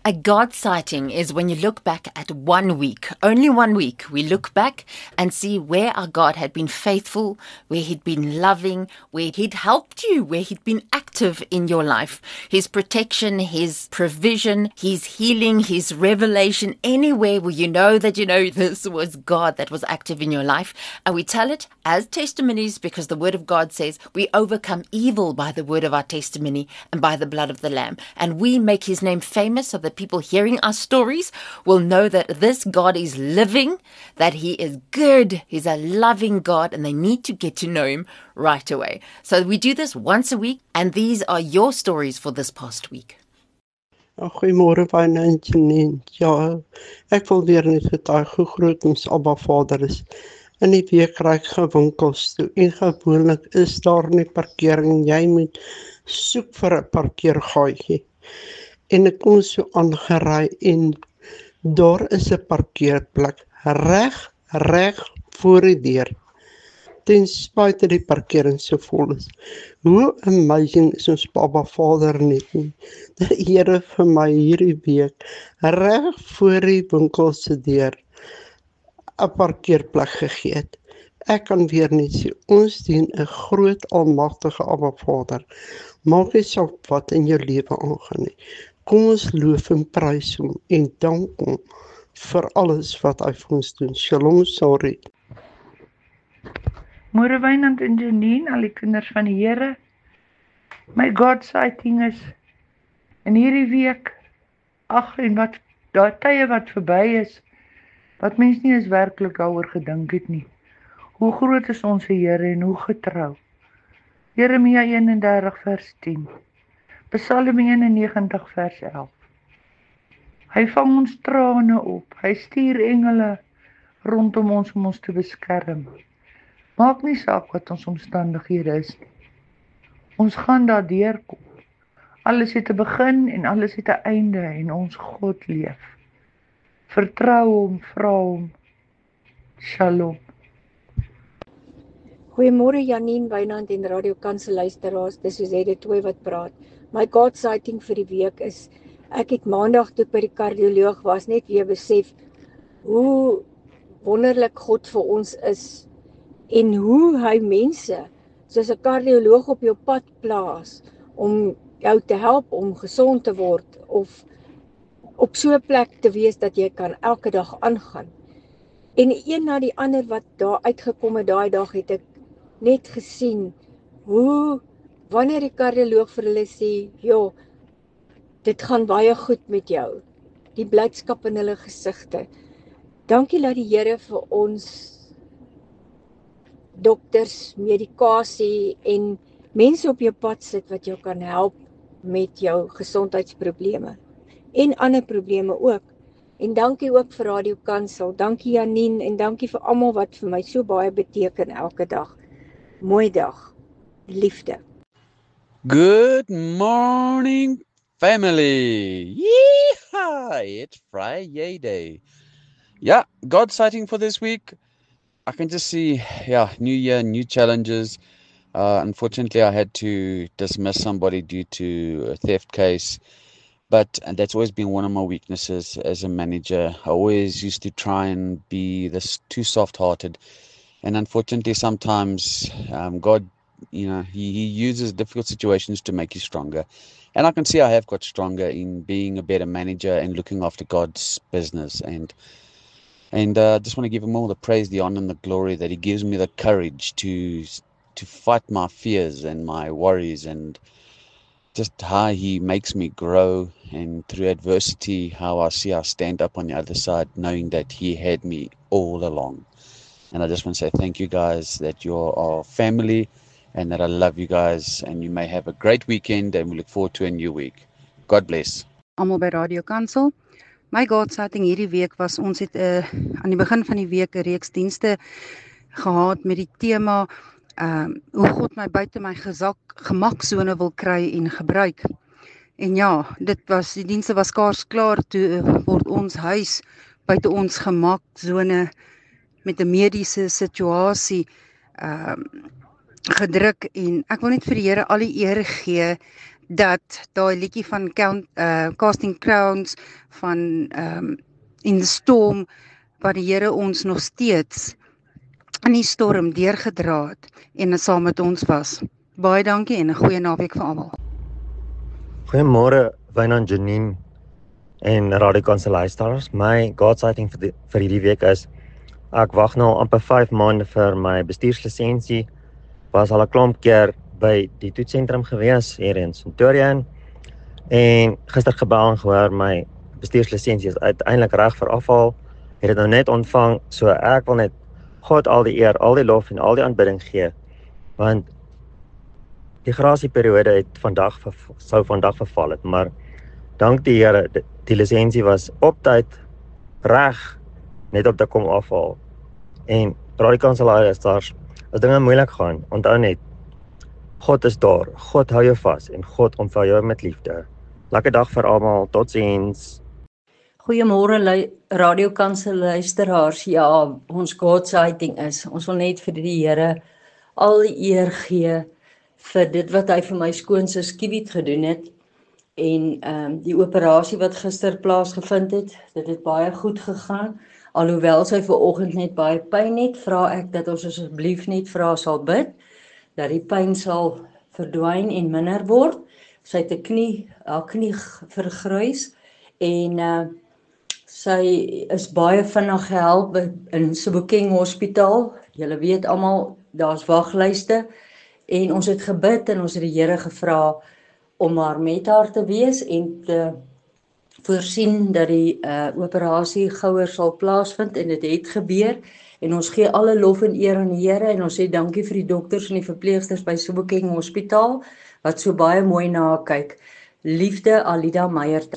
A God sighting is when you look back at 1 week, only 1 week. We look back and see where our God had been faithful, where He'd been loving, where He'd helped you, where He'd been active in your life. His protection, His provision, His healing, His revelation, anywhere where you know that this was God that was active in your life. And we tell it as testimonies because the Word of God says we overcome evil by the word of our testimony and by the blood of the Lamb. And we make His name famous so that people hearing our stories will know that this God is living, that He is good, He's a loving God, and they need to get to know Him right away. So we do this once a week, and these are your stories for this past week. Goeiemôre Wynne en Janine. Ja, ek wil weer net getuig hoe groot ons Abba Vader is. In die week ry ek gewinkels toe en gewoonlik is daar nie parkering. Jy moet soek vir 'n parkeergaatjie. En ek kom so aangery en daar is 'n parkeerplek reg voor die deur. Ten spyte die parkering so vol is. Hoe amazing is ons Abba Vader net nie. Die Here vir my hierdie week reg voor die winkel se deur 'n parkeerplek gegee het. Ek kan weer net sê, ons dien 'n groot almagtige Abba Vader. Maak nie saak wat in jou lewe aangaan nie. Kom ons loof en prys Hom en dank Hom vir alles wat Hy vir ons doen. Shalom, sorry. Môre Wynand en Janine, al die kinders van die Here. My God sighting is in hierdie week, en wat daai tye wat verby is, wat mens nie eens werklik daaroor gedink het nie. Hoe groot is ons Here en hoe getrou. Jeremia 31 vers 10. Psalm 91 vers 11. Hy vang ons trane op. Hy stuur engele rondom ons om ons te beskerm. Maak nie saak wat ons omstandighede is nie. Ons gaan daardeur kom. Alles het 'n begin en alles het 'n einde en ons God leef. Vertrou Hom, vra Hom. Shalom. Goeiemôre Janine, Wynand en Radio Kansel luisteraars. Dis Suzette Tooi wat praat. My God sighting vir die week is, ek het maandag toe by die kardioloog was net weer besef hoe wonderlik God vir ons is en hoe hy mense soos 'n kardioloog op jou pad plaas om jou te help om gesond te word of op so 'n plek te wees dat jy kan elke dag aangaan. En een na die ander wat daar uitgekom het daai dag het ek net gesien hoe wanneer die kardioloog vir hulle sê, "Ja, dit gaan baie goed met jou." Die blydskap in hulle gesigte. Dankie dat die Here vir ons dokters, medikasie en mense op jou pad sit wat jou kan help met jou gesondheidsprobleme en ander probleme ook. En dankie ook vir Radio Kansel. Dankie Janine en dankie vir almal wat vir my so baie beteken elke dag. Mooi dag. Liefde. Good morning, family. Yeehaw! It's Friday day. Yeah, God sighting for this week. I can just see, new year, new challenges. Unfortunately, I had to dismiss somebody due to a theft case. And that's always been one of my weaknesses as a manager. I always used to try and be this too soft-hearted. And unfortunately, sometimes God, He uses difficult situations to make you stronger. And I can see I have got stronger in being a better manager and looking after God's business. And I just want to give Him all the praise, the honor, and the glory that He gives me the courage to fight my fears and my worries, and just how He makes me grow, and through adversity, how I stand up on the other side, knowing that He had me all along. And I just want to say thank you guys, that you're our family, and that I love you guys, and you may have a great weekend, and we look forward to a new week. God bless. Almal by Radio Kansel. My God sighting hierdie week was, ons het aan die begin van die week 'n reeks dienste gehad met die tema hoe God my buite my gemaksone wil kry en gebruik. En ja, die dienste was skaars klaar, toe word ons huis buite ons gemaksone met 'n mediese situasie gedruk, en ek wil net vir die Here al die eer gee dat daai liedjie van Casting Crowns van In the Storm, wat die Here ons nog steeds in die storm deurgedra het en saam met ons was. Baie dankie en 'n goeie naweek vir almal. Goeiemôre Wynand, Janine en Radio Kansel luisteraars. My God sighting vir hierdie week is, ek wag nou amper 5 maande vir my bestuurslisensie. Was al 'n klomp keer by die toetsentrum gewees hier in Centurion en gister gebel en gehoor my bestuurslisensie is uiteindelik reg vir afhaal. Het dit nou net ontvang, so ek wil net God al die eer, al die lof en al die aanbidding gee, want die grasieperiode sou vandag verval het, maar dank die Here, die lisensie was op tyd reg net op te kom afhaal. En Radio Kansel luisteraars, as dinge moeilik gaan, onthou net, God is daar, God hou jou vas en God omvou jou met liefde. Lekker dag vir almal, totsiens. Goeiemôre Radio Kansel luisteraars. Ja, ons God sighting is, ons wil net vir die Here al die eer gee vir dit wat hy vir my skoonsus Kiewit gedoen het. En die operasie wat gister plaasgevind het, dit het baie goed gegaan. Alhoewel sy vanoggend net baie pyn het, vra ek dat ons asseblief net vir haar sal bid, dat die pyn sal verdwyn en minder word. Sy het haar knie vergruis en sy is baie vinnig gehelp in Sebokeng Hospitaal. Julle weet almal, daar's waglyste en ons het gebid en ons het die Here gevra om maar met haar te wees en te voorsien dat die operasie gouer sal plaasvind en dit het gebeur en ons gee alle lof en eer aan die Here en ons sê dankie vir die dokters en die verpleegsters by Sebokeng Hospitaal wat so baie mooi na haar kyk. Liefde, Alida Meyer.